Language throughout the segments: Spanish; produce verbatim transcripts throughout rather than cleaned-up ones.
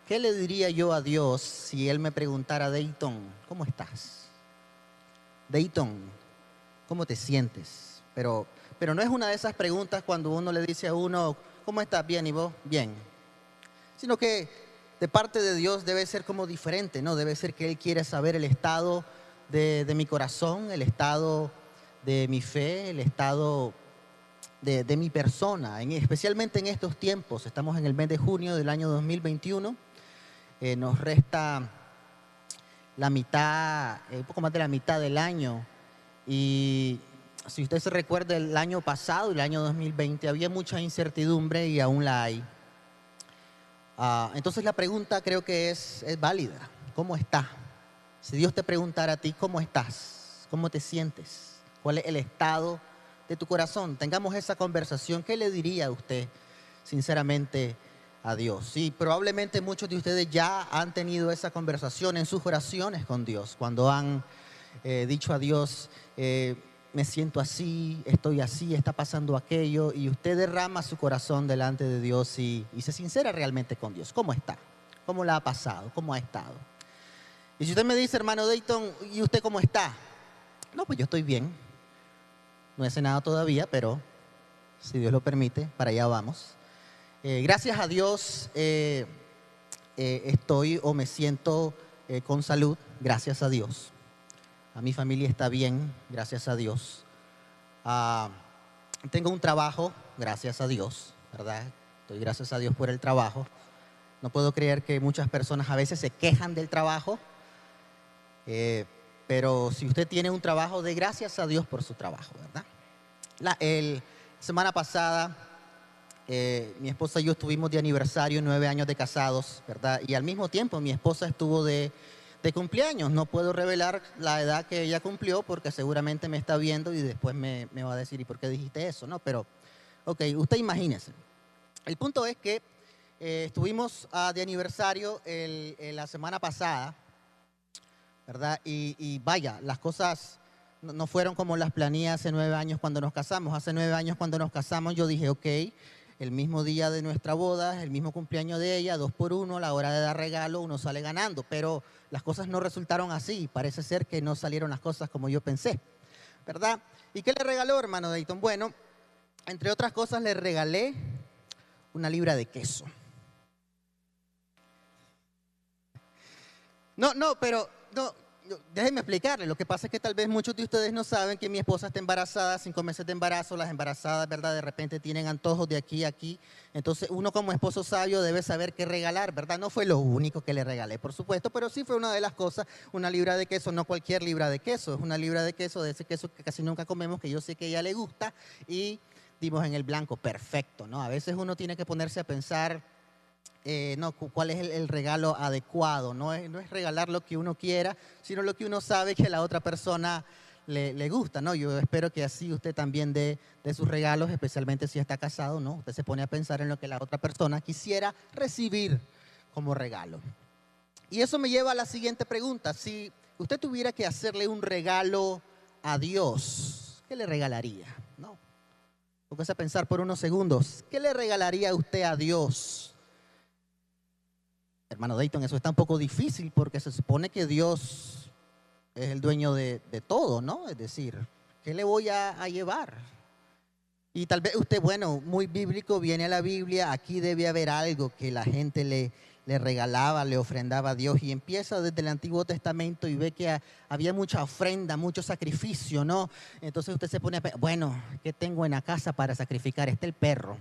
¿qué le diría yo a Dios si Él me preguntara, Dayton, ¿cómo estás? Dayton, ¿cómo te sientes? Pero, pero no es una de esas preguntas cuando uno le dice a uno, ¿cómo estás? Bien, ¿y vos? Bien. Sino que de parte de Dios debe ser como diferente, ¿no? Debe ser que Él quiere saber el estado de, de mi corazón, el estado de mi fe, el estado de, de mi persona, en, especialmente en estos tiempos. Estamos en el mes de junio del año dos mil veintiuno. Eh, nos resta la mitad, eh, un poco más de la mitad del año. Y si usted se recuerda, el año pasado, el año dos mil veinte, había mucha incertidumbre y aún la hay. Uh, entonces la pregunta creo que es, es válida. ¿Cómo está? Si Dios te preguntara a ti, ¿cómo estás? ¿Cómo te sientes? ¿Cuál es el estado de tu corazón? Tengamos esa conversación. ¿Qué le diría a usted, sinceramente, a Dios? Sí, probablemente muchos de ustedes ya han tenido esa conversación en sus oraciones con Dios, cuando han eh, dicho a Dios, eh, me siento así, estoy así, está pasando aquello, y usted derrama su corazón delante de Dios y, y se sincera realmente con Dios. ¿Cómo está? ¿Cómo la ha pasado? ¿Cómo ha estado? Y si usted me dice, hermano Dayton, ¿y usted cómo está? No, pues yo estoy bien. No he cenado todavía, pero si Dios lo permite, para allá vamos. Eh, gracias a Dios eh, eh, estoy o me siento eh, con salud, gracias a Dios. A mi familia está bien, gracias a Dios. Uh, tengo un trabajo, gracias a Dios, ¿verdad? Doy gracias a Dios por el trabajo. No puedo creer que muchas personas a veces se quejan del trabajo, eh, pero si usted tiene un trabajo, dé gracias a Dios por su trabajo, ¿verdad? La el, semana pasada, eh, mi esposa y yo estuvimos de aniversario, nueve años de casados, ¿verdad? Y al mismo tiempo mi esposa estuvo de... de cumpleaños. No puedo revelar la edad que ella cumplió porque seguramente me está viendo y después me, me va a decir, ¿y por qué dijiste eso? ¿No? Pero, ok, usted imagínese. El punto es que eh, estuvimos uh, de aniversario el, el, la semana pasada, ¿verdad? Y, y vaya, las cosas no, no fueron como las planeé hace nueve años cuando nos casamos. Hace nueve años cuando nos casamos yo dije, ok, el mismo día de nuestra boda, el mismo cumpleaños de ella, dos por uno, a la hora de dar regalo uno sale ganando, pero las cosas no resultaron así, parece ser que no salieron las cosas como yo pensé, ¿verdad? ¿Y qué le regaló, hermano Dayton? Bueno, entre otras cosas le regalé una libra de queso. No, no, pero no, déjenme explicarle. Lo que pasa es que tal vez muchos de ustedes no saben que mi esposa está embarazada, cinco meses de embarazo. Las embarazadas, ¿verdad? De repente tienen antojos de aquí a aquí. Entonces uno como esposo sabio debe saber qué regalar, ¿verdad? No fue lo único que le regalé, por supuesto, pero sí fue una de las cosas. Una libra de queso, no cualquier libra de queso, es una libra de queso, de ese queso que casi nunca comemos, que yo sé que a ella le gusta, y dimos en el blanco, perfecto, ¿no? A veces uno tiene que ponerse a pensar, Eh, no, cuál es el, el regalo adecuado. No es, no es regalar lo que uno quiera, sino lo que uno sabe que a la otra persona le, le gusta, ¿no? Yo espero que así usted también dé de sus regalos, especialmente si está casado, ¿no? Usted se pone a pensar en lo que la otra persona quisiera recibir como regalo. Y eso me lleva a la siguiente pregunta. Si usted tuviera que hacerle un regalo a Dios, ¿qué le regalaría? ¿No? Póngase a pensar por unos segundos. ¿Qué le regalaría usted a Dios? Hermano Dayton, eso está un poco difícil porque se supone que Dios es el dueño de, de todo, ¿no? Es decir, ¿qué le voy a, a llevar? Y tal vez usted, bueno, muy bíblico, viene a la Biblia, aquí debe haber algo que la gente le, le regalaba, le ofrendaba a Dios, y empieza desde el Antiguo Testamento y ve que a, había mucha ofrenda, mucho sacrificio, ¿no? Entonces usted se pone a pensar, bueno, ¿qué tengo en la casa para sacrificar? Está el perro.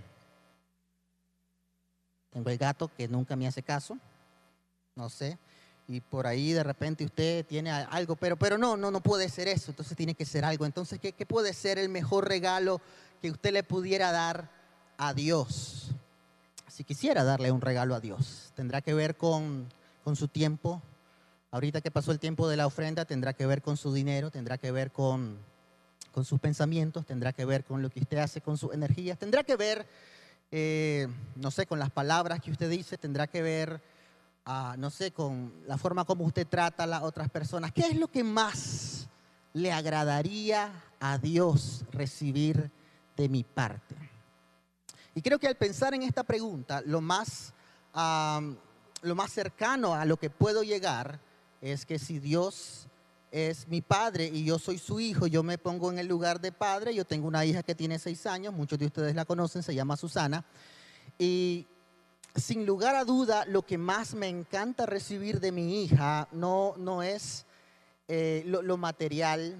Tengo el gato que nunca me hace caso. No sé, y por ahí de repente usted tiene algo, pero, pero no, no, no puede ser eso, entonces tiene que ser algo. Entonces, ¿qué, qué puede ser el mejor regalo que usted le pudiera dar a Dios? Si quisiera darle un regalo a Dios, tendrá que ver con, con su tiempo. Ahorita que pasó el tiempo de la ofrenda, tendrá que ver con su dinero, tendrá que ver con, con sus pensamientos, tendrá que ver con lo que usted hace con sus energías, tendrá que ver, eh, no sé, con las palabras que usted dice, tendrá que ver Uh, no sé, con la forma como usted trata a las otras personas. ¿Qué es lo que más le agradaría a Dios recibir de mi parte? Y creo que al pensar en esta pregunta, lo más, uh, lo más cercano a lo que puedo llegar es que si Dios es mi padre y yo soy su hijo, yo me pongo en el lugar de padre. Yo tengo una hija que tiene seis años, muchos de ustedes la conocen, se llama Susana. Y sin lugar a duda, lo que más me encanta recibir de mi hija no, no es eh, lo, lo material,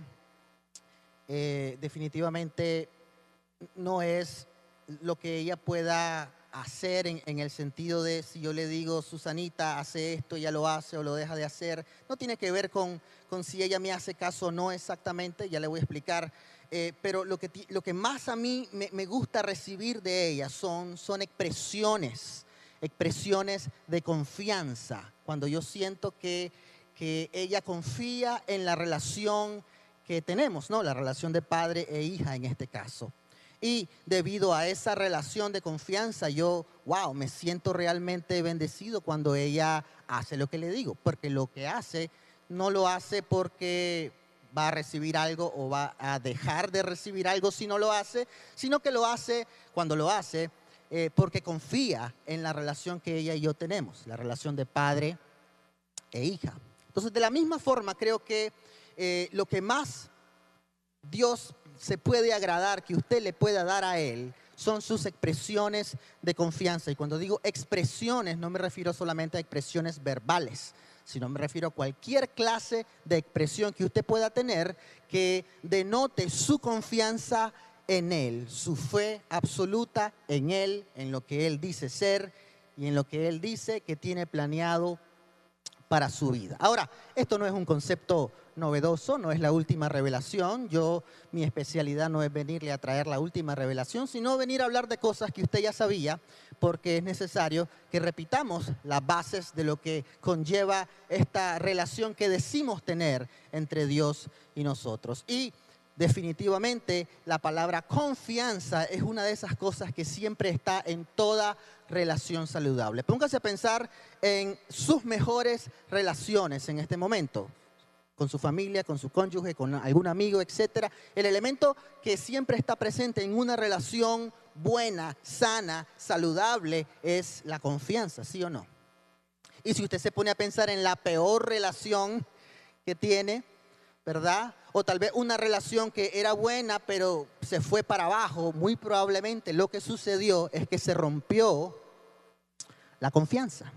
eh, definitivamente no es lo que ella pueda hacer en, en el sentido de si yo le digo, Susanita, hace esto, ella lo hace o lo deja de hacer. No tiene que ver con, con si ella me hace caso o no exactamente, ya le voy a explicar. Eh, pero lo que, lo que más a mí me, me gusta recibir de ella son, son expresiones, expresiones de confianza. Cuando yo siento que, que ella confía en la relación que tenemos, ¿no? La relación de padre e hija en este caso. Y debido a esa relación de confianza, yo, wow, me siento realmente bendecido cuando ella hace lo que le digo. Porque lo que hace, no lo hace porque va a recibir algo o va a dejar de recibir algo si no lo hace, sino que lo hace, cuando lo hace, eh, porque confía en la relación que ella y yo tenemos, la relación de padre e hija. Entonces, de la misma forma, creo que eh, lo que más Dios se puede agradar, que usted le pueda dar a Él, son sus expresiones de confianza. Y cuando digo expresiones, no me refiero solamente a expresiones verbales, sino me refiero a cualquier clase de expresión que usted pueda tener que denote su confianza en Él, su fe absoluta en Él, en lo que Él dice ser y en lo que Él dice que tiene planeado para su vida. Ahora, esto no es un concepto novedoso, no es la última revelación. Yo, mi especialidad no es venirle a traer la última revelación, sino venir a hablar de cosas que usted ya sabía, porque es necesario que repitamos las bases de lo que conlleva esta relación que decimos tener entre Dios y nosotros. Y definitivamente la palabra confianza es una de esas cosas que siempre está en toda relación saludable. Póngase a pensar en sus mejores relaciones en este momento, con su familia, con su cónyuge, con algún amigo, etcétera. El elemento que siempre está presente en una relación buena, sana, saludable, es la confianza, ¿sí o no? Y si usted se pone a pensar en la peor relación que tiene, ¿verdad? O tal vez una relación que era buena, pero se fue para abajo, muy probablemente lo que sucedió es que se rompió la confianza.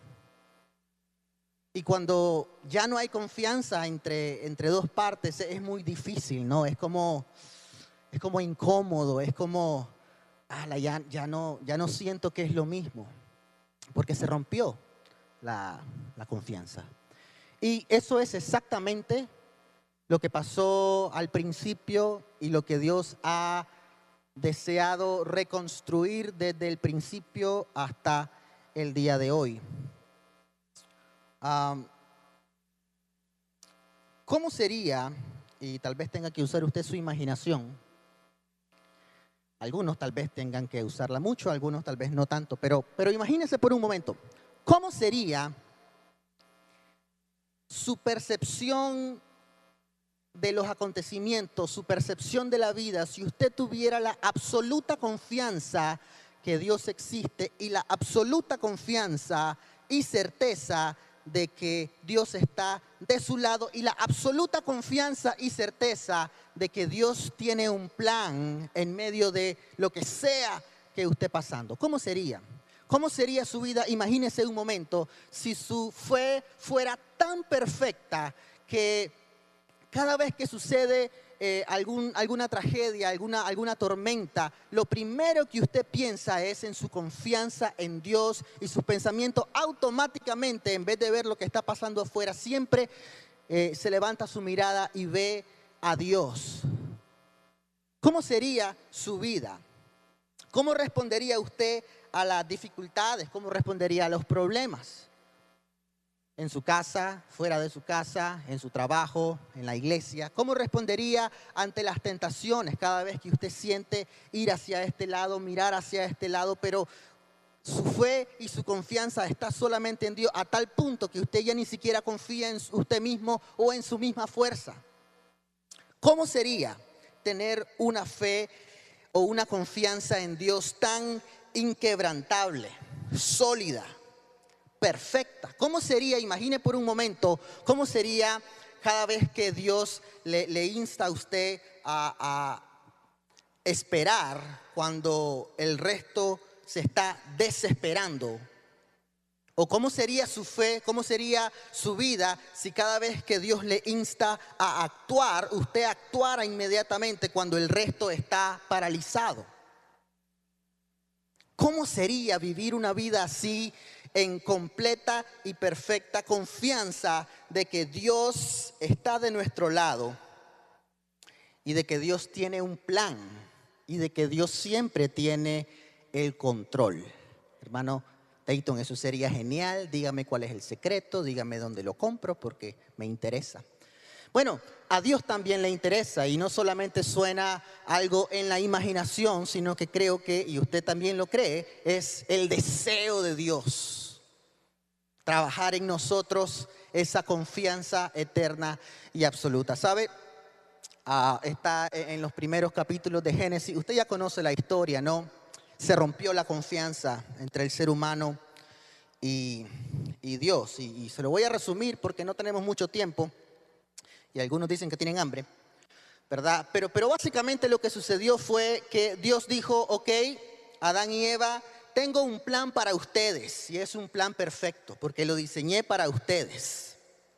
Y cuando ya no hay confianza entre, entre dos partes, es muy difícil, ¿no? Es como, es como incómodo, es como, ala, ya, ya, no, ya no siento que es lo mismo, porque se rompió la, la confianza. Y eso es exactamente lo que pasó al principio y lo que Dios ha deseado reconstruir desde el principio hasta el día de hoy. Um, ¿Cómo sería, y tal vez tenga que usar usted su imaginación, algunos tal vez tengan que usarla mucho, algunos tal vez no tanto, pero, pero imagínese por un momento, ¿cómo sería su percepción de los acontecimientos, su percepción de la vida, si usted tuviera la absoluta confianza que Dios existe y la absoluta confianza y certeza de que Dios está de su lado y la absoluta confianza y certeza de que Dios tiene un plan en medio de lo que sea que usted esté pasando? ¿Cómo sería? ¿Cómo sería su vida? Imagínese un momento si su fe fuera tan perfecta que cada vez que sucede eh, algún, alguna tragedia, alguna, alguna tormenta, lo primero que usted piensa es en su confianza en Dios y sus pensamientos automáticamente, en vez de ver lo que está pasando afuera, siempre eh, se levanta su mirada y ve a Dios. ¿Cómo sería su vida? ¿Cómo respondería usted a las dificultades? ¿Cómo respondería a los problemas? En su casa, fuera de su casa, en su trabajo, en la iglesia. ¿Cómo respondería ante las tentaciones cada vez que usted siente ir hacia este lado, mirar hacia este lado, pero su fe y su confianza está solamente en Dios a tal punto que usted ya ni siquiera confía en usted mismo o en su misma fuerza? ¿Cómo sería tener una fe o una confianza en Dios tan inquebrantable, sólida, perfecta. ¿Cómo sería, imagine por un momento, cómo sería cada vez que Dios le, le insta a usted a, a esperar cuando el resto se está desesperando? ¿O cómo sería su fe, cómo sería su vida si cada vez que Dios le insta a actuar, usted actuara inmediatamente cuando el resto está paralizado? ¿Cómo sería vivir una vida así en completa y perfecta confianza de que Dios está de nuestro lado y de que Dios tiene un plan y de que Dios siempre tiene el control? Hermano Dayton, eso sería genial. Dígame cuál es el secreto, dígame dónde lo compro porque me interesa. Bueno, a Dios también le interesa y no solamente suena algo en la imaginación, sino que creo que, y usted también lo cree, es el deseo de Dios trabajar en nosotros esa confianza eterna y absoluta. ¿Sabe? Ah, está en los primeros capítulos de Génesis. Usted ya conoce la historia, ¿no? Se rompió la confianza entre el ser humano y, y Dios. Y, y se lo voy a resumir porque no tenemos mucho tiempo. Y algunos dicen que tienen hambre, ¿verdad? Pero, pero básicamente lo que sucedió fue que Dios dijo, ok, Adán y Eva, tengo un plan para ustedes. Y es un plan perfecto porque lo diseñé para ustedes.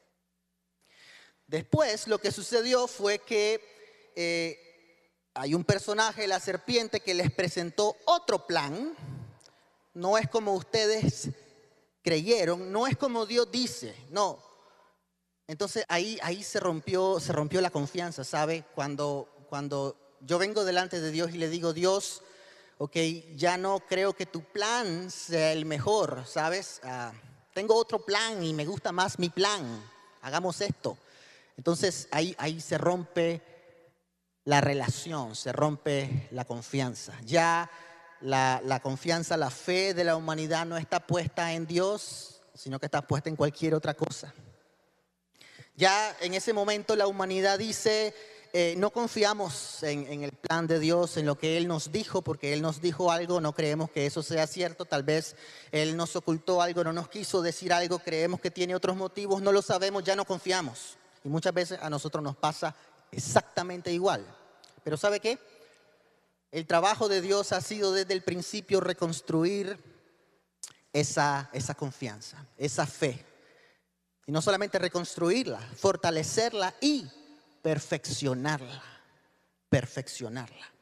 Después lo que sucedió fue que eh, hay un personaje, la serpiente, que les presentó otro plan. No es como ustedes creyeron, no es como Dios dice, no. Entonces ahí, ahí se rompió, se rompió la confianza, ¿sabe? Cuando, cuando yo vengo delante de Dios y le digo, Dios, ok, ya no creo que tu plan sea el mejor, ¿sabes? Uh, tengo otro plan y me gusta más mi plan, hagamos esto. Entonces ahí, ahí se rompe la relación, se rompe la confianza. Ya la, la confianza, la fe de la humanidad no está puesta en Dios, sino que está puesta en cualquier otra cosa. Ya en ese momento la humanidad dice, eh, no confiamos en, en el plan de Dios, en lo que Él nos dijo, porque Él nos dijo algo, no creemos que eso sea cierto. Tal vez Él nos ocultó algo, no nos quiso decir algo, creemos que tiene otros motivos, no lo sabemos, ya no confiamos. Y muchas veces a nosotros nos pasa exactamente igual. Pero ¿sabe qué? El trabajo de Dios ha sido desde el principio reconstruir esa, esa confianza, esa fe. Y no solamente reconstruirla, fortalecerla y perfeccionarla. Perfeccionarla.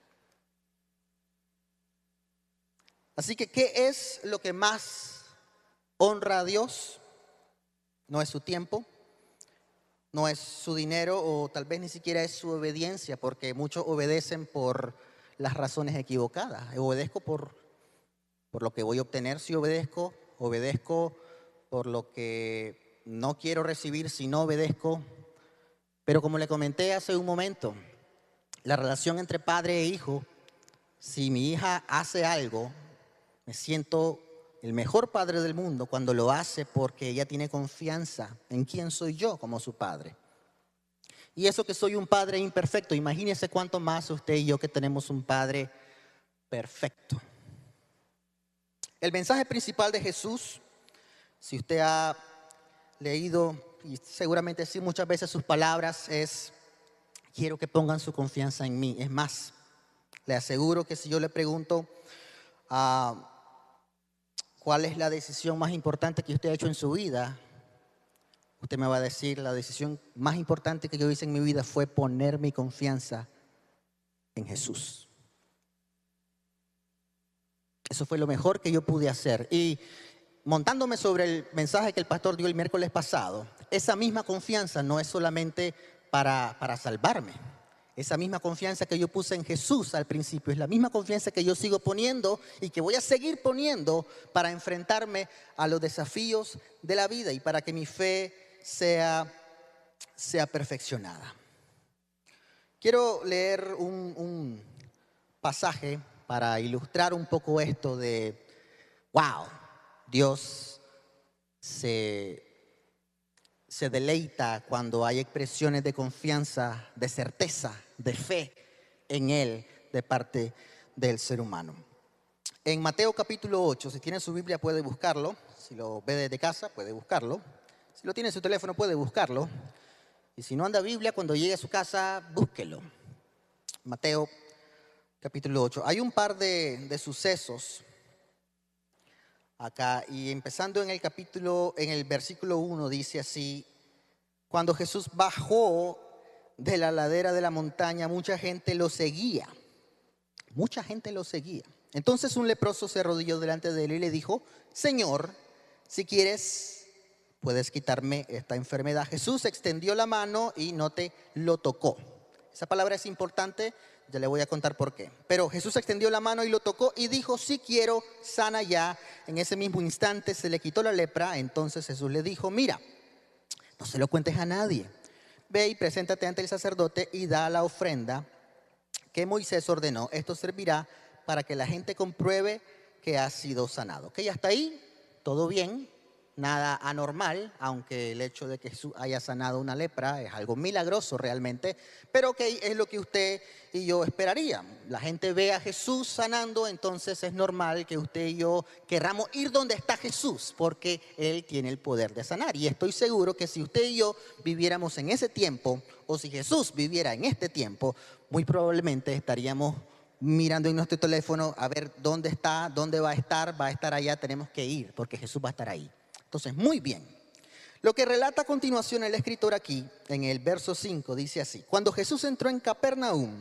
Así que, ¿qué es lo que más honra a Dios? No es su tiempo, no es su dinero o tal vez ni siquiera es su obediencia, porque muchos obedecen por las razones equivocadas. Obedezco por, por lo que voy a obtener si obedezco, obedezco por lo que no quiero recibir si no obedezco. Pero como le comenté hace un momento, la relación entre padre e hijo, si mi hija hace algo, me siento el mejor padre del mundo cuando lo hace porque ella tiene confianza en quién soy yo como su padre. Y eso que soy un padre imperfecto, imagínese cuánto más usted y yo que tenemos un padre perfecto. El mensaje principal de Jesús, si usted ha leído, y seguramente sí muchas veces sus palabras, es: quiero que pongan su confianza en mí. Es más, le aseguro que si yo le pregunto uh, cuál es la decisión más importante que usted ha hecho en su vida, usted me va a decir: la decisión más importante que yo hice en mi vida fue poner mi confianza en Jesús. Eso fue lo mejor que yo pude hacer. Y montándome sobre el mensaje que el pastor dio el miércoles pasado, esa misma confianza no es solamente para, para salvarme. Esa misma confianza que yo puse en Jesús al principio es la misma confianza que yo sigo poniendo y que voy a seguir poniendo para enfrentarme a los desafíos de la vida y para que mi fe sea, sea perfeccionada. Quiero leer un, un pasaje para ilustrar un poco esto de wow, Dios se, se deleita cuando hay expresiones de confianza, de certeza, de fe en Él de parte del ser humano. en Mateo capítulo ocho. Si tiene su Biblia puede buscarlo. Si lo ve desde casa puede buscarlo. Si lo tiene en su teléfono puede buscarlo. Y si no anda Biblia, cuando llegue a su casa, búsquelo. Mateo capítulo ocho. Hay un par de, de sucesos acá. Y empezando en el capítulo, en el versículo uno, dice así: cuando Jesús bajó de la ladera de la montaña, mucha gente lo seguía. Mucha gente lo seguía. Entonces un leproso se arrodilló delante de él y le dijo: Señor, si quieres, puedes quitarme esta enfermedad. Jesús extendió la mano y note, lo tocó. Esa palabra es importante, ya le voy a contar por qué. Pero Jesús extendió la mano y lo tocó y dijo: si quiero, sana ya. En ese mismo instante se le quitó la lepra. Entonces Jesús le dijo: mira, no se lo cuentes a nadie. Ve y preséntate ante el sacerdote y da la ofrenda que Moisés ordenó. Esto servirá para que la gente compruebe que ha sido sanado. Ok, hasta ahí todo bien, nada anormal, aunque el hecho de que Jesús haya sanado una lepra es algo milagroso realmente, pero ok, es lo que usted y yo esperaría. La gente ve a Jesús sanando, entonces es normal que usted y yo querramos ir donde está Jesús, porque Él tiene el poder de sanar. Y estoy seguro que si usted y yo viviéramos en ese tiempo, o si Jesús viviera en este tiempo, muy probablemente estaríamos mirando en nuestro teléfono a ver dónde está, dónde va a estar, va a estar allá, tenemos que ir, porque Jesús va a estar ahí. Entonces, muy bien. Lo que relata a continuación el escritor aquí, en el verso cinco, dice así: cuando Jesús entró en Capernaum,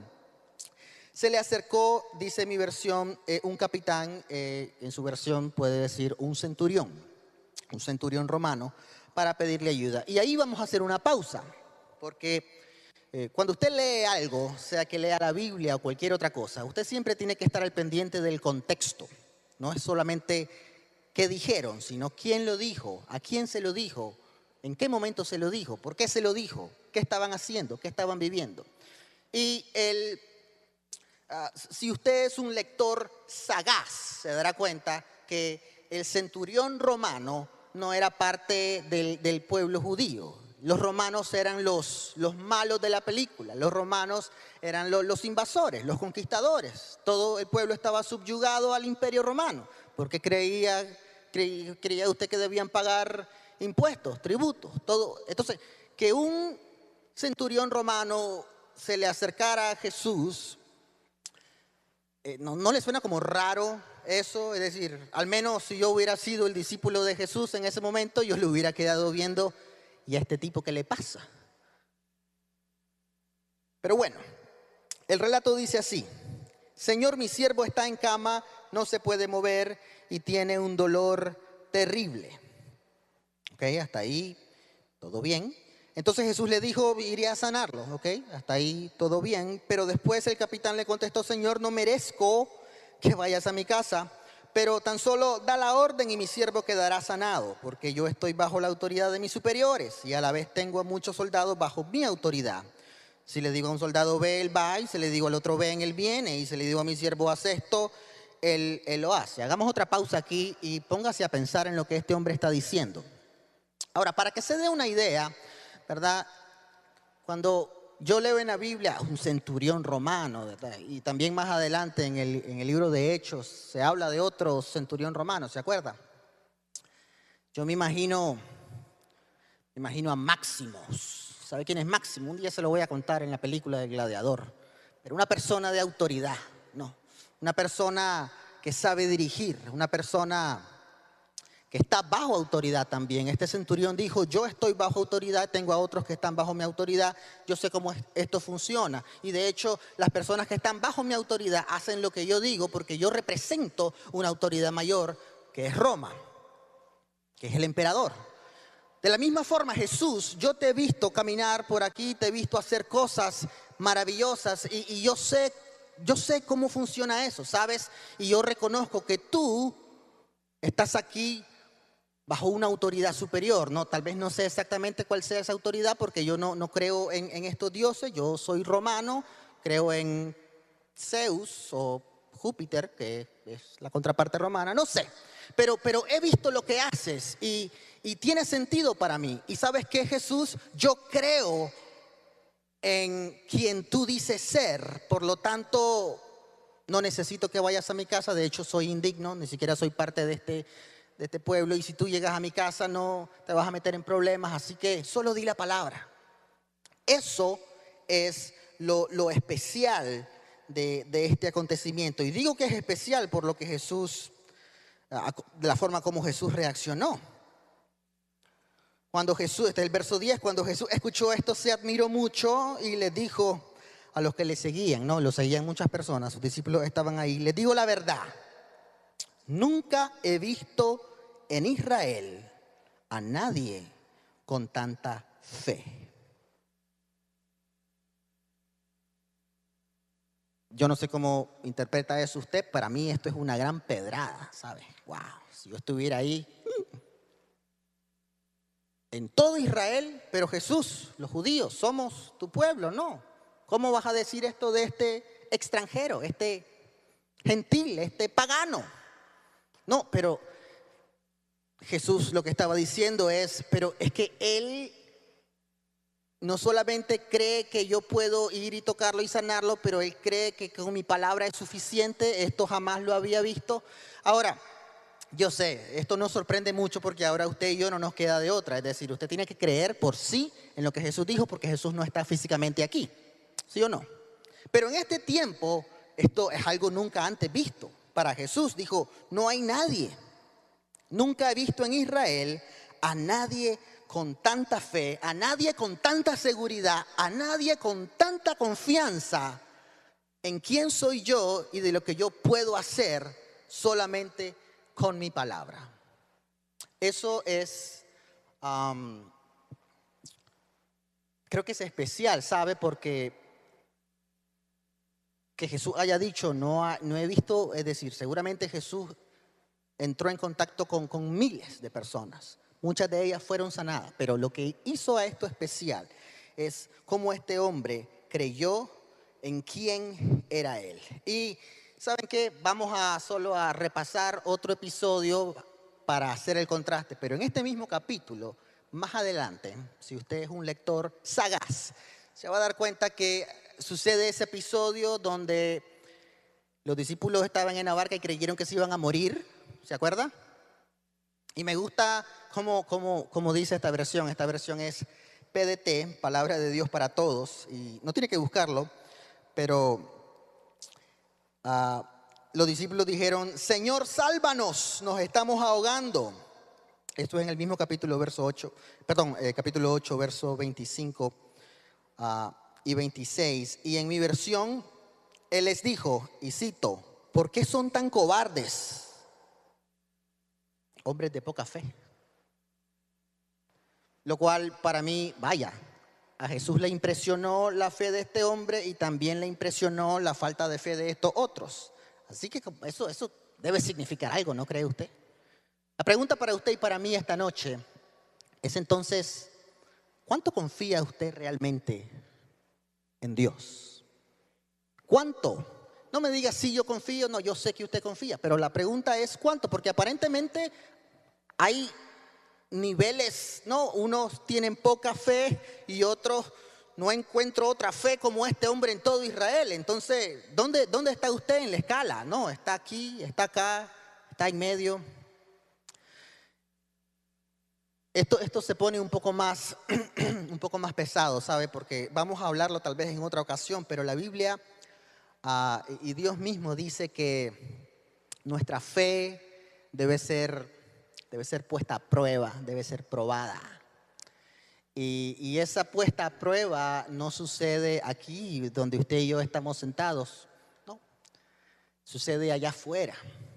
se le acercó, dice mi versión, eh, un capitán, eh, en su versión puede decir un centurión, un centurión romano, para pedirle ayuda. Y ahí vamos a hacer una pausa, porque eh, cuando usted lee algo, sea que lea la Biblia o cualquier otra cosa, usted siempre tiene que estar al pendiente del contexto. No es solamente qué dijeron, sino quién lo dijo, a quién se lo dijo, en qué momento se lo dijo, por qué se lo dijo, qué estaban haciendo, qué estaban viviendo. Y el, uh, si usted es un lector sagaz, se dará cuenta que el centurión romano no era parte del, del pueblo judío. Los romanos eran los, los malos de la película. Los romanos eran los, los invasores, los conquistadores. Todo el pueblo estaba subyugado al imperio romano, porque creía, creía, creía usted que debían pagar impuestos, tributos, todo. Entonces, que un centurión romano se le acercara a Jesús, eh, no, ¿no le suena como raro eso? Es decir, al menos si yo hubiera sido el discípulo de Jesús en ese momento, yo le hubiera quedado viendo: ¿y a este tipo qué le pasa? Pero bueno, el relato dice así: Señor, mi siervo está en cama, no se puede mover y tiene un dolor terrible. Ok, hasta ahí todo bien. Entonces Jesús le dijo: iré a sanarlo. Ok, hasta ahí todo bien. Pero después el capitán le contestó: Señor, no merezco que vayas a mi casa, pero tan solo da la orden y mi siervo quedará sanado, porque yo estoy bajo la autoridad de mis superiores y a la vez tengo a muchos soldados bajo mi autoridad. Si le digo a un soldado ve, él va, y si le digo al otro ven, él viene, y si le digo a mi siervo haz esto, él, él lo hace. Hagamos otra pausa aquí y póngase a pensar en lo que este hombre está diciendo. Ahora, para que se dé una idea, ¿verdad? Cuando yo leo en la Biblia un centurión romano, ¿verdad? Y también más adelante en el, en el libro de Hechos se habla de otro centurión romano, ¿se acuerda? Yo me imagino, me imagino a Máximos. ¿Sabe quién es Máximo? Un día se lo voy a contar en la película del Gladiador. Pero una persona de autoridad, no. Una persona que sabe dirigir, una persona que está bajo autoridad también. Este centurión dijo: yo estoy bajo autoridad, tengo a otros que están bajo mi autoridad, yo sé cómo esto funciona. Y de hecho, las personas que están bajo mi autoridad hacen lo que yo digo, porque yo represento una autoridad mayor, que es Roma, que es el emperador. De la misma forma, Jesús, yo te he visto caminar por aquí, te he visto hacer cosas maravillosas y, y yo sé, yo sé cómo funciona eso, ¿sabes? Y yo reconozco que tú estás aquí bajo una autoridad superior, ¿no? Tal vez no sé exactamente cuál sea esa autoridad, porque yo no, no creo en, en estos dioses. Yo soy romano, creo en Zeus o Júpiter, que es la contraparte romana, no sé. Pero, pero he visto lo que haces y, y tiene sentido para mí. Y ¿sabes qué, Jesús? Yo creo en quien tú dices ser, por lo tanto no necesito que vayas a mi casa, de hecho soy indigno, ni siquiera soy parte de este, de este pueblo, y si tú llegas a mi casa no te vas a meter en problemas, así que solo di la palabra. Eso es lo, lo especial de, de este acontecimiento. Y digo que es especial por lo que Jesús, de la forma como Jesús reaccionó. Cuando Jesús, este es el verso diez, cuando Jesús escuchó esto se admiró mucho y les dijo a los que le seguían, ¿no? Lo seguían muchas personas, sus discípulos estaban ahí. Les digo la verdad, nunca he visto en Israel a nadie con tanta fe. Yo no sé cómo interpreta eso usted, para mí esto es una gran pedrada, ¿sabes? Wow, si yo estuviera ahí en todo Israel, pero Jesús, los judíos, somos tu pueblo, ¿no? ¿Cómo vas a decir esto de este extranjero, este gentil, este pagano? No, pero Jesús lo que estaba diciendo es, pero es que Él no solamente cree que yo puedo ir y tocarlo y sanarlo, pero Él cree que con mi palabra es suficiente. Esto jamás lo había visto. Ahora, yo sé, esto nos sorprende mucho porque ahora usted y yo no nos queda de otra. Es decir, usted tiene que creer por sí en lo que Jesús dijo porque Jesús no está físicamente aquí. ¿Sí o no? Pero en este tiempo, esto es algo nunca antes visto. Para Jesús dijo, no hay nadie. Nunca he visto en Israel a nadie con tanta fe, a nadie con tanta seguridad, a nadie con tanta confianza en quién soy yo y de lo que yo puedo hacer solamente con mi palabra. Eso es, um, creo que es especial, ¿sabe? Porque que Jesús haya dicho, no, ha, no he visto, es decir, seguramente Jesús entró en contacto con, con miles de personas. Muchas de ellas fueron sanadas, pero lo que hizo a esto especial es cómo este hombre creyó en quién era él. Y ¿saben qué? Vamos a solo a repasar otro episodio para hacer el contraste, pero en este mismo capítulo, más adelante, si usted es un lector sagaz, se va a dar cuenta que sucede ese episodio donde los discípulos estaban en la barca y creyeron que se iban a morir, ¿se acuerda? Y me gusta cómo, cómo, cómo dice esta versión. Esta versión es P D T, Palabra de Dios para Todos. Y no tiene que buscarlo, pero uh, los discípulos dijeron, Señor, sálvanos, nos estamos ahogando. Esto es en el mismo capítulo, verso ocho, perdón, eh, capítulo ocho, verso veinticinco uh, y veintiséis. Y en mi versión, Él les dijo, y cito, ¿por qué son tan cobardes? Hombres de poca fe. Lo cual para mí, vaya, a Jesús le impresionó la fe de este hombre y también le impresionó la falta de fe de estos otros. Así que eso, eso debe significar algo, ¿no cree usted? La pregunta para usted y para mí esta noche es entonces, ¿cuánto confía usted realmente en Dios? ¿Cuánto? No me diga si yo confío, no, yo sé que usted confía, pero la pregunta es ¿cuánto? Porque aparentemente hay niveles, ¿no? Unos tienen poca fe y otros no encuentro otra fe como este hombre en todo Israel. Entonces, ¿dónde, dónde está usted en la escala? No, está aquí, está acá, está en medio. Esto, esto se pone un poco más, un poco más pesado, ¿sabe? Porque vamos a hablarlo tal vez en otra ocasión, pero la Biblia uh, y Dios mismo dice que nuestra fe debe ser, debe ser puesta a prueba, debe ser probada. Y, y esa puesta a prueba no sucede aquí donde usted y yo estamos sentados, no, sucede allá afuera.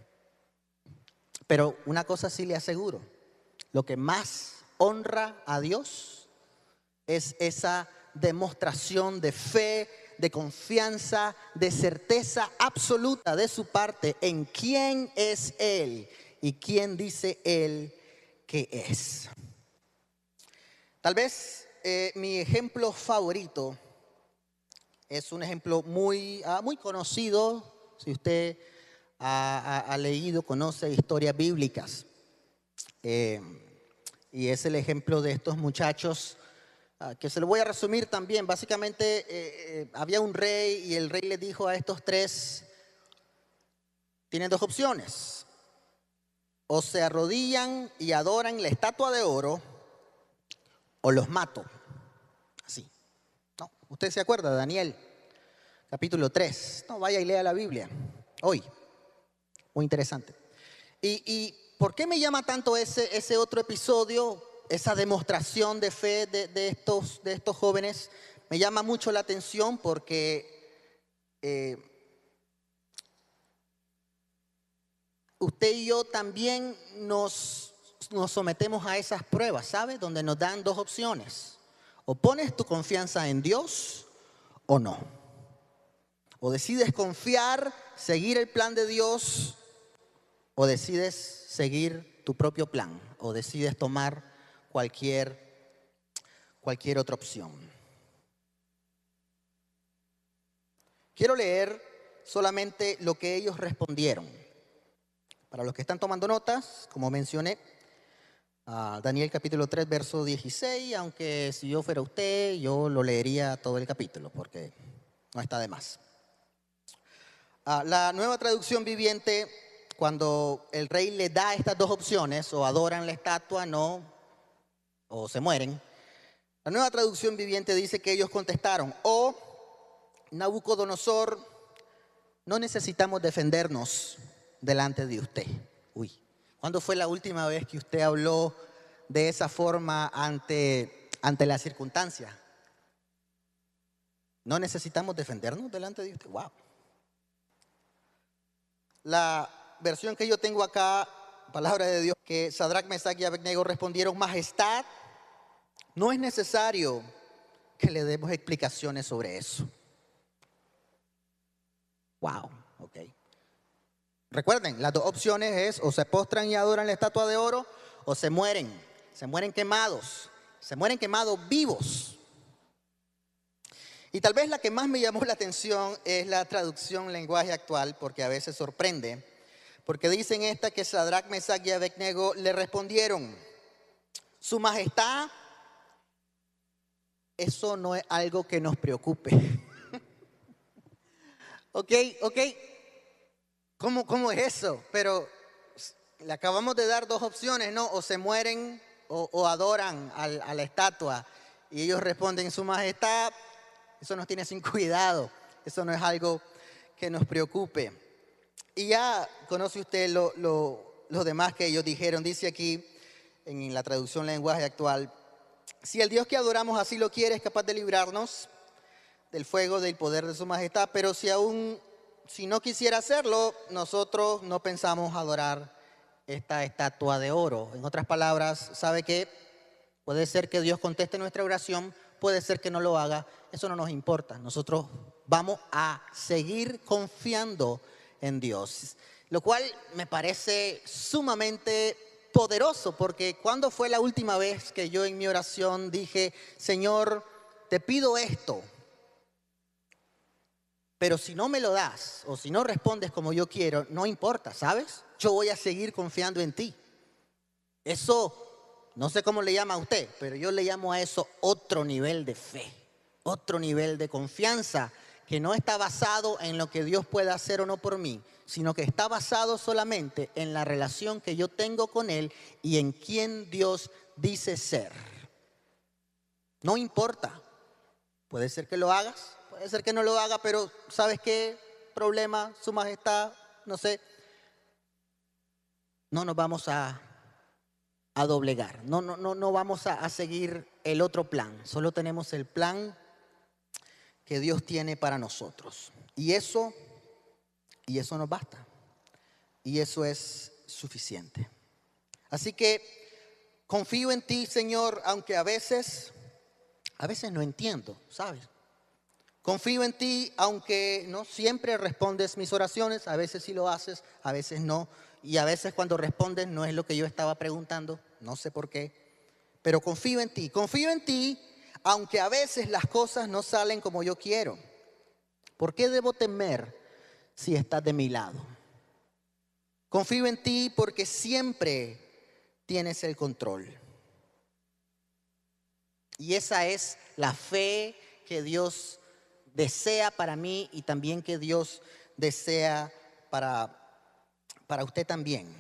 Pero una cosa sí le aseguro, lo que más honra a Dios es esa demostración de fe, de confianza, de certeza absoluta de su parte en quién es Él y quién dice Él que es. Tal vez eh, mi ejemplo favorito es un ejemplo muy, uh, muy conocido, si usted ha, ha, ha leído, conoce historias bíblicas. Eh, y es el ejemplo de estos muchachos, uh, que se lo voy a resumir también. Básicamente eh, eh, había un rey y el rey le dijo a estos tres tienen dos opciones. O se arrodillan y adoran la estatua de oro, o los mato. Así. ¿No? ¿Usted se acuerda de Daniel? Capítulo tres. No, vaya y lea la Biblia. Hoy. Muy interesante. ¿Y, y por qué me llama tanto ese, ese otro episodio, esa demostración de fe de, de, estos, de estos jóvenes? Me llama mucho la atención porque eh, usted y yo también nos, nos sometemos a esas pruebas, ¿sabe? Donde nos dan dos opciones. O pones tu confianza en Dios o no. O decides confiar, seguir el plan de Dios, o decides seguir tu propio plan, o decides tomar cualquier, cualquier otra opción. Quiero leer solamente lo que ellos respondieron. Para los que están tomando notas, como mencioné, uh, Daniel capítulo tres, verso dieciséis, aunque si yo fuera usted, yo lo leería todo el capítulo, porque no está de más. Uh, la Nueva Traducción Viviente, cuando el rey le da estas dos opciones, o adoran la estatua, no, o se mueren, la Nueva Traducción Viviente dice que ellos contestaron: oh, Nabucodonosor, no necesitamos defendernos delante de usted. Uy, ¿cuándo fue la última vez que usted habló de esa forma ante, ante la circunstancia? No necesitamos defendernos delante de usted. Wow. La versión que yo tengo acá, palabra de Dios, que Sadrac, Mesach y Abednego respondieron: majestad, no es necesario que le demos explicaciones sobre eso. Wow, ok. Recuerden, las dos opciones es: o se postran y adoran la estatua de oro, o se mueren, se mueren quemados, se mueren quemados vivos. Y tal vez la que más me llamó la atención es la traducción lenguaje actual, porque a veces sorprende, porque dicen esta que Sadrac, Mesach y Abednego le respondieron: su majestad, eso no es algo que nos preocupe. ok, ok. ¿Cómo, ¿Cómo es eso? Pero le acabamos de dar dos opciones, ¿no? O se mueren o, o adoran a, a la estatua. Y ellos responden: su majestad, eso nos tiene sin cuidado. Eso no es algo que nos preocupe. Y ya conoce usted lo, lo, lo demás que ellos dijeron. Dice aquí en la traducción lenguaje actual: si el Dios que adoramos así lo quiere, es capaz de librarnos del fuego del poder de su majestad. Pero si aún... si no quisiera hacerlo, nosotros no pensamos adorar esta estatua de oro. En otras palabras, ¿sabe qué? Puede ser que Dios conteste nuestra oración, puede ser que no lo haga. Eso no nos importa. Nosotros vamos a seguir confiando en Dios. Lo cual me parece sumamente poderoso, porque ¿cuándo fue la última vez que yo en mi oración dije: Señor, te pido esto, pero si no me lo das, o si no respondes como yo quiero, no importa, ¿sabes? Yo voy a seguir confiando en ti. Eso, no sé cómo le llama a usted, pero yo le llamo a eso otro nivel de fe, otro nivel de confianza, que no está basado en lo que Dios pueda hacer o no por mí, sino que está basado solamente en la relación que yo tengo con Él y en quién Dios dice ser. No importa, puede ser que lo hagas, puede ser que no lo haga, pero ¿sabes qué? Problema, su majestad, no sé. No nos vamos a, a doblegar, no, no, no, no vamos a, a seguir el otro plan. Solo tenemos el plan que Dios tiene para nosotros. Y eso, y eso nos basta. Y eso es suficiente. Así que confío en ti, Señor, aunque a veces, a veces no entiendo, ¿sabes? Confío en ti, aunque no siempre respondes mis oraciones. A veces sí lo haces, a veces no. Y a veces cuando respondes no es lo que yo estaba preguntando. No sé por qué. Pero confío en ti. Confío en ti, aunque a veces las cosas no salen como yo quiero. ¿Por qué debo temer si estás de mi lado? Confío en ti porque siempre tienes el control. Y esa es la fe que Dios desea para mí y también que Dios desea para, para usted también.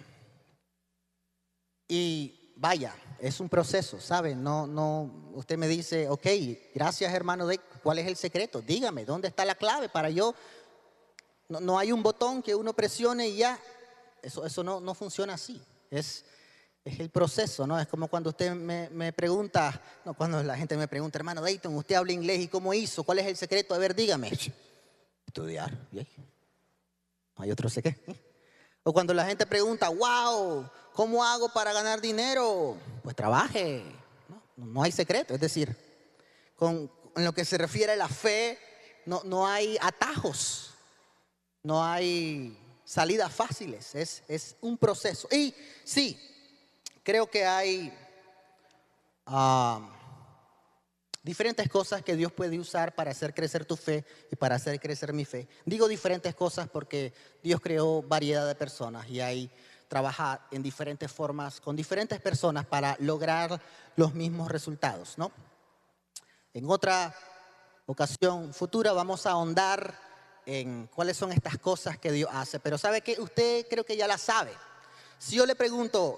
Y vaya, es un proceso, ¿sabe? No, no, usted me dice, ok, gracias hermano, de, ¿cuál es el secreto? Dígame, ¿dónde está la clave para yo? No, no hay un botón que uno presione y ya. Eso, eso no, no funciona así. Es, es el proceso, ¿no? Es como cuando usted me, me pregunta, no, cuando la gente me pregunta, hermano Dayton, usted habla inglés y cómo hizo, ¿cuál es el secreto? A ver, dígame. Estudiar. ¿Y? No hay otro secreto. O cuando la gente pregunta, wow, ¿cómo hago para ganar dinero? Pues trabaje. No, no hay secreto. Es decir, con, en lo que se refiere a la fe, no, no hay atajos, no hay salidas fáciles. Es, es un proceso. Y sí, creo que hay uh, diferentes cosas que Dios puede usar para hacer crecer tu fe y para hacer crecer mi fe. Digo diferentes cosas porque Dios creó variedad de personas y hay trabajar en diferentes formas con diferentes personas para lograr los mismos resultados, ¿no? En otra ocasión futura vamos a ahondar en cuáles son estas cosas que Dios hace. Pero ¿sabe qué? Usted creo que ya la sabe. Si yo le pregunto,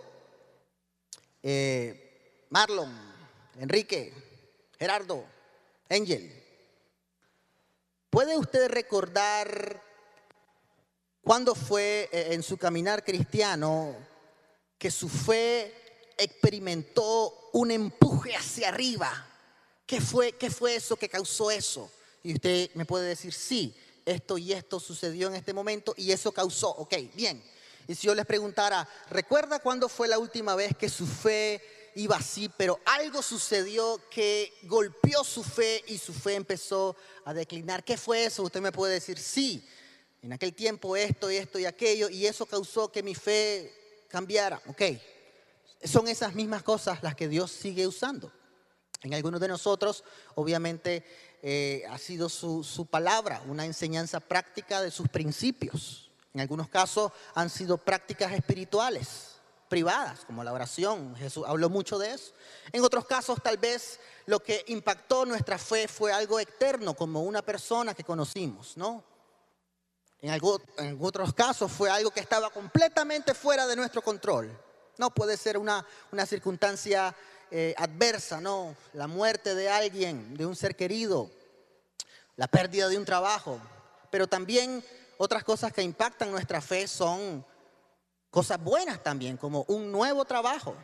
eh, Marlon, Enrique, Gerardo, Angel, ¿puede usted recordar cuándo fue en su caminar cristiano que su fe experimentó un empuje hacia arriba? ¿Qué fue, qué fue eso que causó eso? Y usted me puede decir, sí, esto y esto sucedió en este momento y eso causó, ok, bien. Y si yo les preguntara, ¿recuerda cuándo fue la última vez que su fe iba así, pero algo sucedió que golpeó su fe y su fe empezó a declinar? ¿Qué fue eso? Usted me puede decir, sí, en aquel tiempo esto y esto y aquello, y eso causó que mi fe cambiara. Ok, son esas mismas cosas las que Dios sigue usando. En algunos de nosotros, obviamente, eh, ha sido su, su palabra, una enseñanza práctica de sus principios. En algunos casos han sido prácticas espirituales, privadas, como la oración. Jesús habló mucho de eso. En otros casos, tal vez, lo que impactó nuestra fe fue algo externo, como una persona que conocimos, ¿no? En, algo, en otros casos fue algo que estaba completamente fuera de nuestro control. No puede ser una, una circunstancia eh, adversa, ¿no? La muerte de alguien, de un ser querido, la pérdida de un trabajo. Pero también otras cosas que impactan nuestra fe son cosas buenas también, como un nuevo trabajo.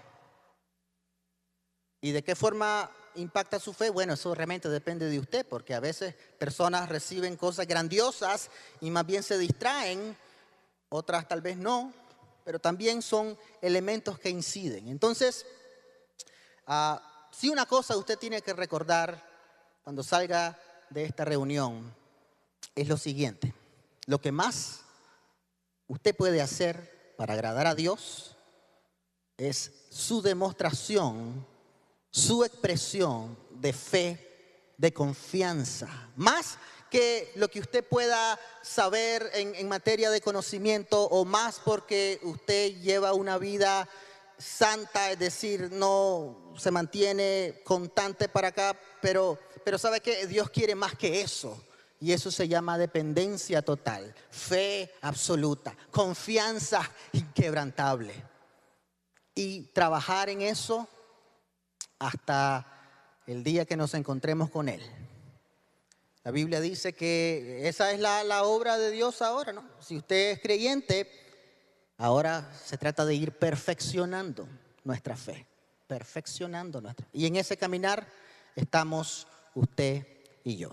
¿Y de qué forma impacta su fe? Bueno, eso realmente depende de usted, porque a veces personas reciben cosas grandiosas y más bien se distraen, otras tal vez no, pero también son elementos que inciden. Entonces, uh, si una cosa usted tiene que recordar cuando salga de esta reunión es lo siguiente: lo que más usted puede hacer para agradar a Dios es su demostración, su expresión de fe, de confianza, más que lo que usted pueda saber en, en materia de conocimiento, o más porque usted lleva una vida santa, es decir, no se mantiene constante para acá, pero, pero sabe que Dios quiere más que eso. Y eso se llama dependencia total, fe absoluta, confianza inquebrantable. Y trabajar en eso hasta el día que nos encontremos con Él. La Biblia dice que esa es la, la obra de Dios ahora, ¿no? Si usted es creyente, ahora se trata de ir perfeccionando nuestra fe, perfeccionando nuestra. Y en ese caminar estamos usted y yo.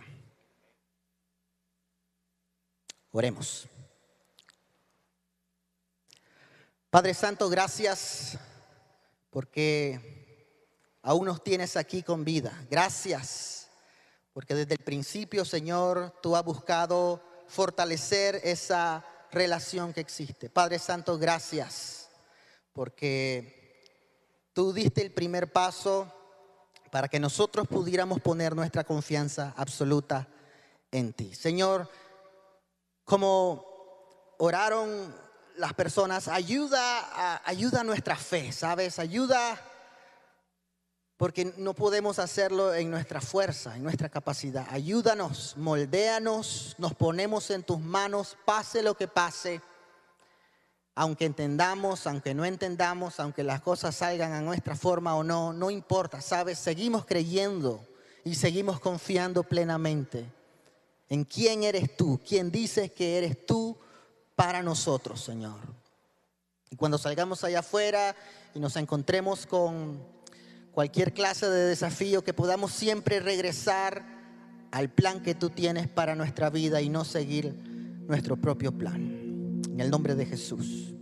Oremos. Padre Santo, gracias porque aún nos tienes aquí con vida. Gracias porque desde el principio, Señor, tú has buscado fortalecer esa relación que existe. Padre Santo, gracias porque tú diste el primer paso para que nosotros pudiéramos poner nuestra confianza absoluta en ti. Señor, como oraron las personas, ayuda a, ayuda a nuestra fe, ¿sabes? Ayuda, porque no podemos hacerlo en nuestra fuerza, en nuestra capacidad. Ayúdanos, moldéanos, nos ponemos en tus manos, pase lo que pase. Aunque entendamos, aunque no entendamos, aunque las cosas salgan a nuestra forma o no, no importa, ¿sabes? Seguimos creyendo y seguimos confiando plenamente en quién eres tú, quién dices que eres tú para nosotros, Señor. Y cuando salgamos allá afuera y nos encontremos con cualquier clase de desafío, que podamos siempre regresar al plan que tú tienes para nuestra vida y no seguir nuestro propio plan. En el nombre de Jesús.